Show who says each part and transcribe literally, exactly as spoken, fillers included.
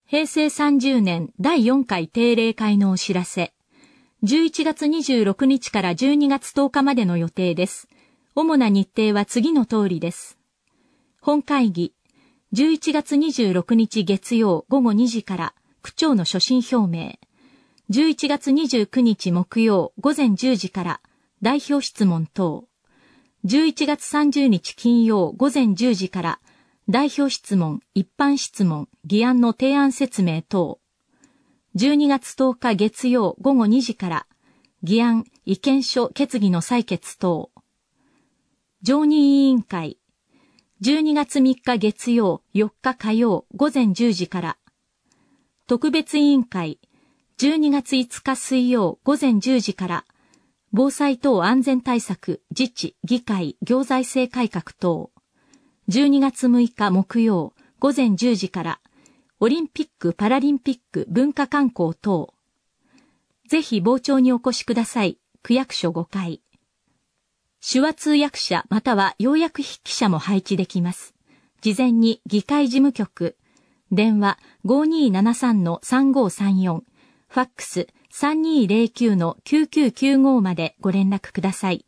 Speaker 1: へいせいさんじゅうねんだいよんかい定例会のお知らせ。じゅういちがつにじゅうろくにちからじゅうにがつとおかまでの予定です。主な日程は次の通りです。本会議、じゅういちがつにじゅうろくにち月曜ごごにじから区長の所信表明。じゅういちがつにじゅうくにち木曜ごぜんじゅうじから代表質問等。じゅういちがつさんじゅうにち金曜ごぜんじゅうじから代表質問、一般質問、議案の提案説明等。じゅうにがつとおか月曜ごごにじから議案、意見書、決議の採決等。常任委員会。じゅうにがつみっか月曜、よっか火曜ごぜんじゅうじから。特別委員会。じゅうにがついつか水曜ごぜんじゅうじから。防災等安全対策、自治、議会、行財政改革等。じゅうにがつむいか木曜ごぜんじゅうじから。オリンピック・パラリンピック文化観光等。ぜひ傍聴にお越しください。区役所ごかい。手話通訳者または要約筆記者も配置できます。事前に議会事務局、電話 ごにーななさんのさんごーさんよん、ファックス さんにーぜろきゅうのきゅうきゅうきゅうご までご連絡ください。